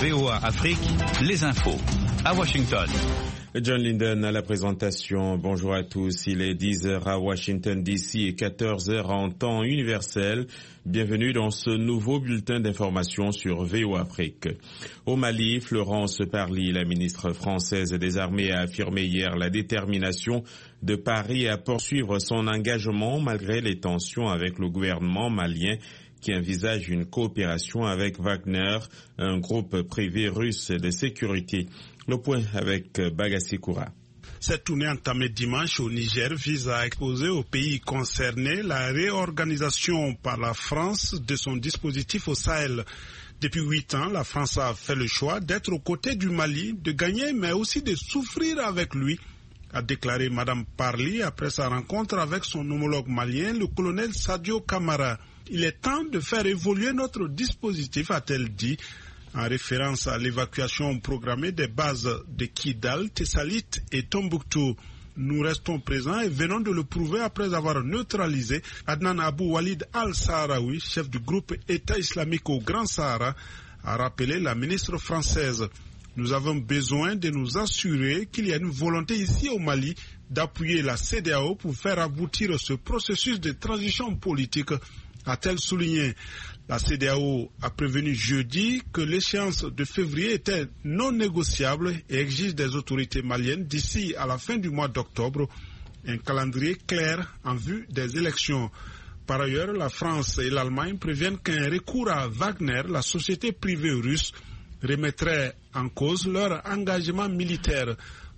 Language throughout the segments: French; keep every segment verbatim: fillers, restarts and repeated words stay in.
V O A Afrique, les infos. À Washington. John Linden à la présentation. Bonjour à tous. Il est dix heures à Washington D C et quatorze heures en temps universel. Bienvenue dans ce nouveau bulletin d'information sur V O A Afrique. Au Mali, Florence Parly, la ministre française des Armées, a affirmé hier la détermination de Paris à poursuivre son engagement malgré les tensions avec le gouvernement malien qui envisage une coopération avec Wagner, un groupe privé russe de sécurité. Le point avec Bagassi Koura. Cette tournée entamée dimanche au Niger vise à exposer aux pays concernés la réorganisation par la France de son dispositif au Sahel. Depuis huit ans, la France a fait le choix d'être aux côtés du Mali, de gagner mais aussi de souffrir avec lui, a déclaré Madame Parly après sa rencontre avec son homologue malien, le colonel Sadio Kamara. Il est temps de faire évoluer notre dispositif, a-t-elle dit, en référence à l'évacuation programmée des bases de Kidal, Tessalit et Tombouctou. Nous restons présents et venons de le prouver après avoir neutralisé Adnan Abou Walid al-Sahraoui, chef du groupe État islamique au Grand Sahara, a rappelé la ministre française. Nous avons besoin de nous assurer qu'il y a une volonté ici au Mali d'appuyer la C E D E A O pour faire aboutir ce processus de transition politique, a-t-elle souligné. La C E D E A O a prévenu jeudi que l'échéance de février était non négociable et exige des autorités maliennes d'ici à la fin du mois d'octobre un calendrier clair en vue des élections. Par ailleurs, la France et l'Allemagne préviennent qu'un recours à Wagner, la société privée russe, remettrait en cause leur engagement militaire.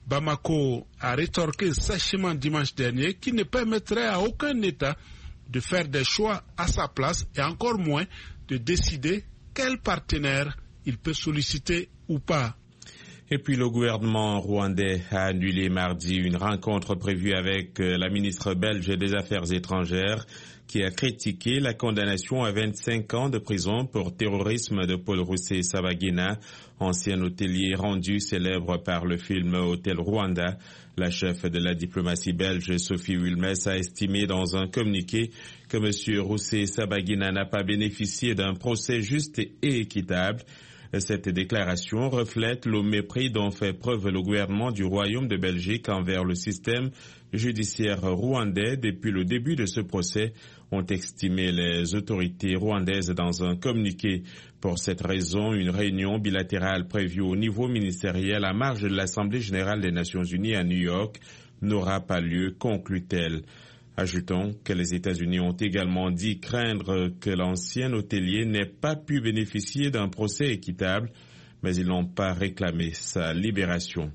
Bamako a rétorqué sèchement dimanche dernier qu'il ne permettrait à aucun État de faire des choix à sa place et encore moins de décider quel partenaire il peut solliciter ou pas. Et puis le gouvernement rwandais a annulé mardi une rencontre prévue avec la ministre belge des Affaires étrangères qui a critiqué la condamnation à vingt-cinq ans de prison pour terrorisme de Paul Rusesabagina, ancien hôtelier rendu célèbre par le film Hôtel Rwanda. La chef de la diplomatie belge, Sophie Wilmès, a estimé dans un communiqué que M. Rusesabagina n'a pas bénéficié d'un procès juste et équitable. Cette déclaration reflète le mépris dont fait preuve le gouvernement du Royaume de Belgique envers le système judiciaire rwandais depuis le début de ce procès, ont estimé les autorités rwandaises dans un communiqué. Pour cette raison, une réunion bilatérale prévue au niveau ministériel à marge de l'Assemblée générale des Nations unies à New York n'aura pas lieu, conclut-elle. Ajoutons que les États-Unis ont également dit craindre que l'ancien hôtelier n'ait pas pu bénéficier d'un procès équitable, mais ils n'ont pas réclamé sa libération.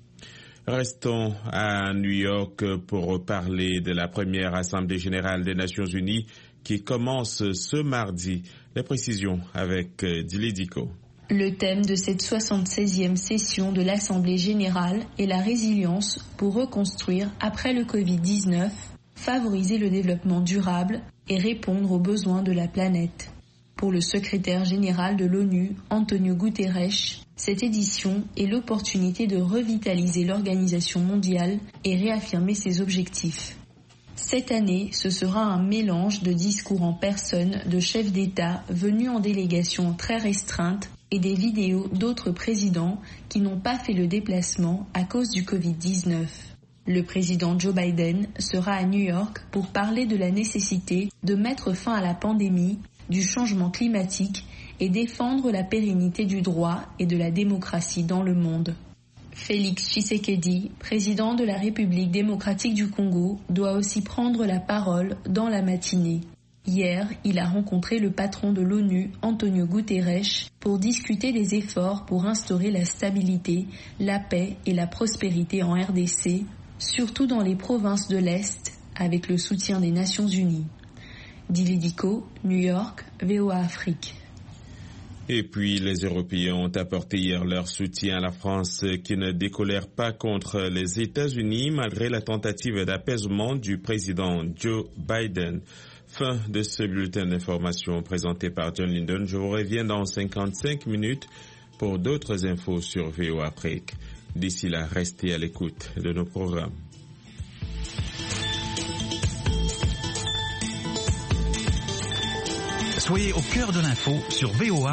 Restons à New York pour parler de la première Assemblée générale des Nations unies qui commence ce mardi. Les précisions avec Dili Diko. Le thème de cette soixante-seizième session de l'Assemblée générale est la résilience pour reconstruire après le covid dix-neuf, favoriser le développement durable et répondre aux besoins de la planète. Pour le secrétaire général de l'ONU, Antonio Guterres, cette édition est l'opportunité de revitaliser l'organisation mondiale et réaffirmer ses objectifs. Cette année, ce sera un mélange de discours en personne de chefs d'État venus en délégation très restreinte et des vidéos d'autres présidents qui n'ont pas fait le déplacement à cause du covid dix-neuf. Le président Joe Biden sera à New York pour parler de la nécessité de mettre fin à la pandémie, du changement climatique et défendre la pérennité du droit et de la démocratie dans le monde. Félix Tshisekedi, président de la République démocratique du Congo, doit aussi prendre la parole dans la matinée. Hier, il a rencontré le patron de l'ONU, Antonio Guterres, pour discuter des efforts pour instaurer la stabilité, la paix et la prospérité en R D C, surtout dans les provinces de l'Est, avec le soutien des Nations Unies. Dili Diko, New York, V O A Afrique. Et puis, les Européens ont apporté hier leur soutien à la France qui ne décolère pas contre les États-Unis malgré la tentative d'apaisement du président Joe Biden. Fin de ce bulletin d'information présenté par John Linden. Je vous reviens dans cinquante-cinq minutes pour d'autres infos sur V O A Afrique. D'ici là, restez à l'écoute de nos programmes. Soyez au cœur de l'info sur V O A.